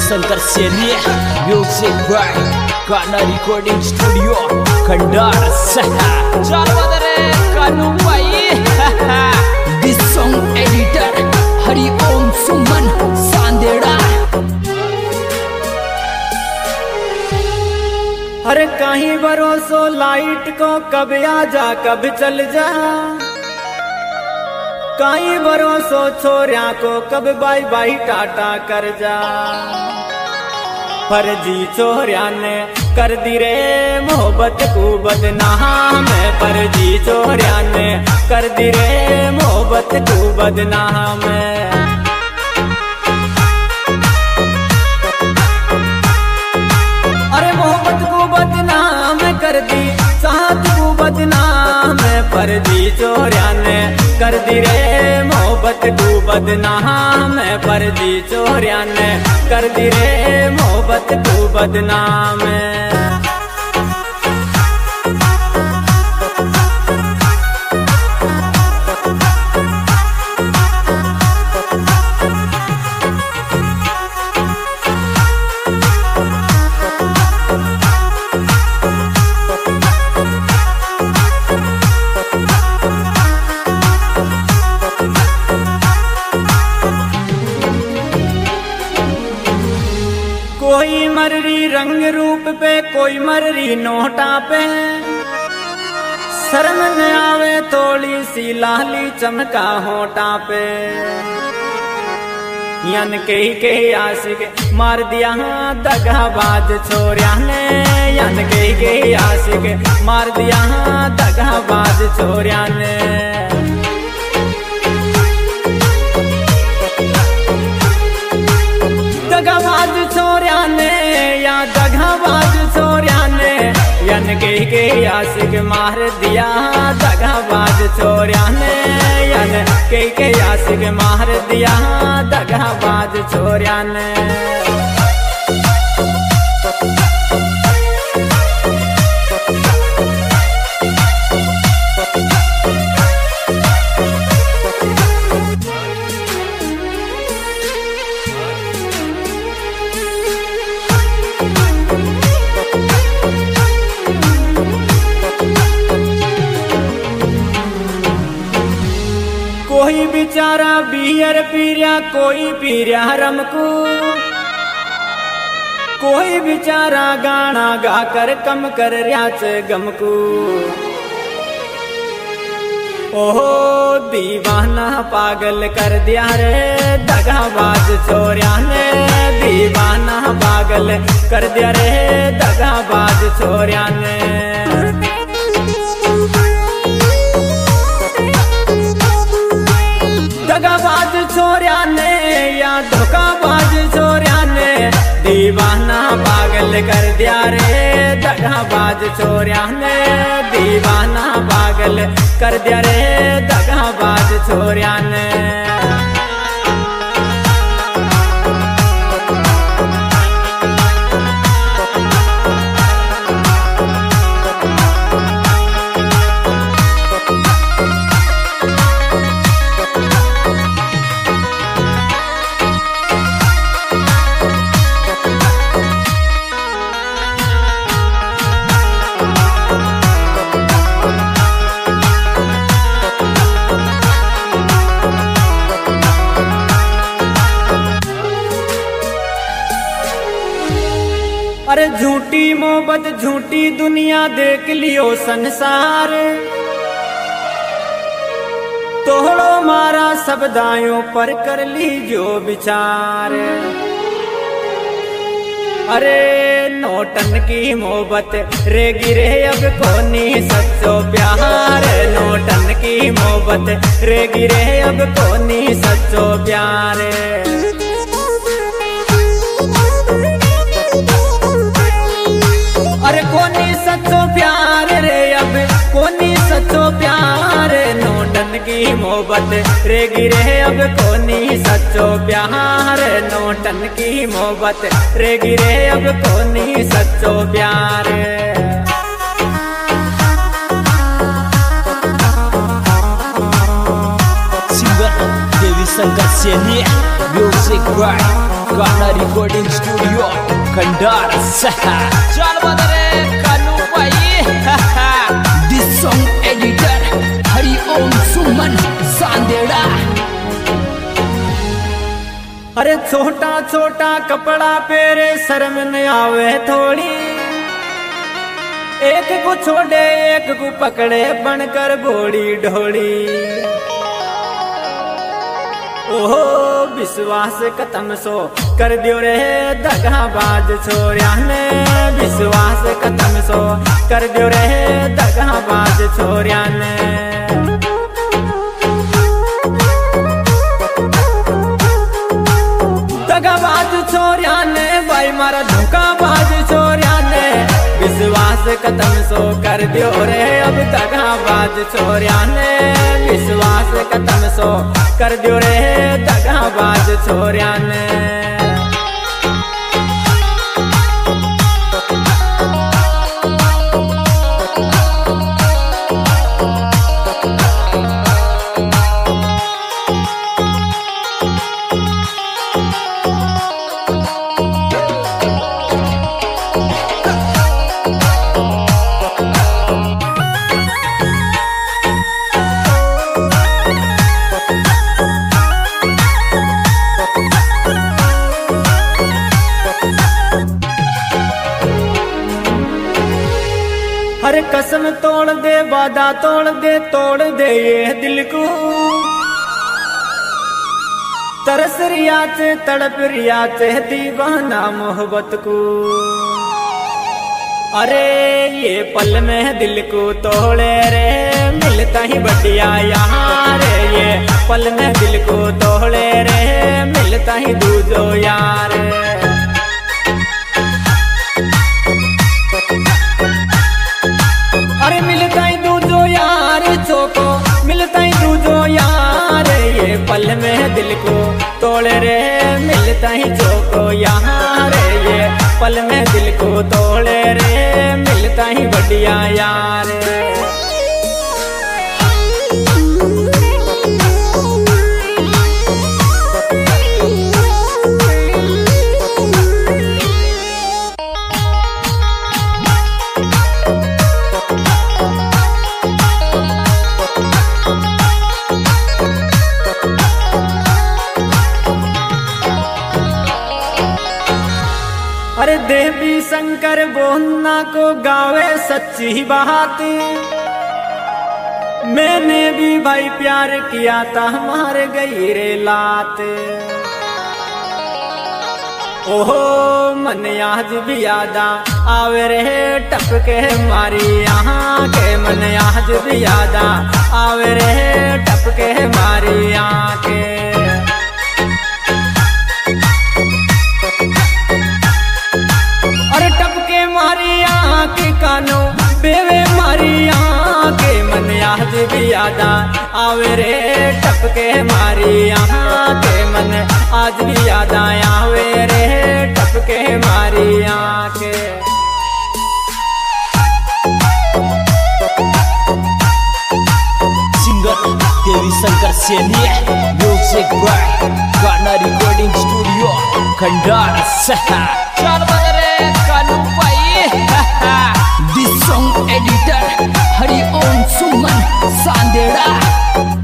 रविशंकर सेरिया music by काना recording studio Khandar चल बदरे कानू भाई this song editor Hari Om Suman Sandera. अरे कहीं भरोसो लाइट को कब आ जा कब चल जा, कहीं भरोसो छोरिया को कब बाई बाई टाटा कर जा। फर्जी छोरिया ने कर दी रे मोहब्बत को बदनाम, फर्जी छोरिया ने कर दी रे मोहब्बत को बदनाम। अरे मोहब्बत को बदनाम कर दी, साथ को बदनाम, फर्जी छोरिया ने कर दी रे मोहब्बत को बदनाम, फर्जी छोरिया ने कर दी रे मोहब्बत को बदनाम। कोई मर्री रंग रूप पे, कोई मर्री नोटा पे, शर्म न आवे थोड़ी सी लाली चमका होटा पे। यन के आशिक मार दिया दगाबाज छोरिया ने, यन के आशिक मार दिया दगाबाज छोरिया ने। दगाबाज छोरिया ने या दगाबाज छोरिया ने, यन के आशिक मार दिया दगाबाज छोरिया ने, यन के आशिक मार दिया दगाबाज छोरिया ने। कोई बेचारा बियर पीरिया, कोई पीरिया रमकू, कोई बेचारा गाना गाकर कम कर रियाच गमकू। ओहो दीवाना पागल कर दिया रे दगाबाज छोरिया ने, दीवाना पागल कर दिया रे दगाबाज छोरिया ने। दगाबाज छोरिया ने या धोखाबाज छोरिया ने, दीवाना पागल कर दिया रे दगाबाज छोरिया ने, दीवाना पागल कर दिया रे दगाबाज छोरिया ने। अरे झूठी मोहब्बत झूठी दुनिया देख लियो संसार, तोड़ो मारा शब्दायों पर कर लीजो विचार। अरे नोटन की मोहब्बत रे गिरे अब कोनी सच्चो प्यार, नोटन की मोहब्बत रे गिरे अब कोनी सच्चो प्यार। अरे कोनी सच्चो प्यार रे अब कोनी सच्चो प्यार, नोटन की मोहब्बत रे गिरे अब कोनी सच्चो प्यार, नोटन की मोहब्बत रे गिरे अब कोनी सच्चो प्यार। शंकर सैनी म्यूजिक बाय गाना रिकॉर्डिंग स्टूडियो खंडार चल बदरे कानू भाई this song editor Hari Om Suman Sandera. अरे छोटा छोटा कपड़ा पेरे शर्म न आवे थोड़ी, एक को छोड़े एक को पकड़े बनकर घोड़ी ढोड़ी। ओहो विश्वास खत्म सो कर दियो रे दगाबाज छोरिया ने, विश्वास खत्म सो कर दियो रे दगाबाज छोरिया ने। दगाबाज छोरिया ने भाई मारा धोखाबाज छोरिया ने, विश्वास खत्म सो कर दियो रे अब दगाबाज छोरिया ने, विश्वास खत्म सो कर दियो रे दगाबाज छोरिया ने। अरे कसम तोड़ दे वादा तोड़ दे ये दिल को, तरस रिया से तड़प रिया से दीवाना मोहब्बत को। अरे ये पल में दिल को तोड़े रे मिलता ही बढ़िया यहाँ रे, ये पल में दिल को तोड़े रे मिलता ही दूजो यार। अरे मिलता ही दूजो यार चोको मिलता ही दूजो यार, ये पल में दिल को तोड़े रे मिलता ही चोको यहाँ रे, ये पल में दिल को तोड़े रे मिलता ही बढ़िया यार। अरे देवी शंकर बोलना को गावे सच्ची बात, मैंने भी भाई प्यार किया था मार गई रे लात। ओहो मन आज भी यादा आवे रे टपके मारी यहाँ के, मन आज भी यादा आवे रे टपके मारी यहाँ के। अरे टपके मारी आँख कानो बेवे मारी आँख, मन आज भी यादा आवे रे टपके मारी आँख, मन आज भी यादा आवे रे टपके मारी आँख। Singer Devi Shankar Saini music by गाना रिकॉर्डिंग स्टूडियो खंडार चल बदरे कानू भाई this song editor Hari Om Suman सांदेड़ा।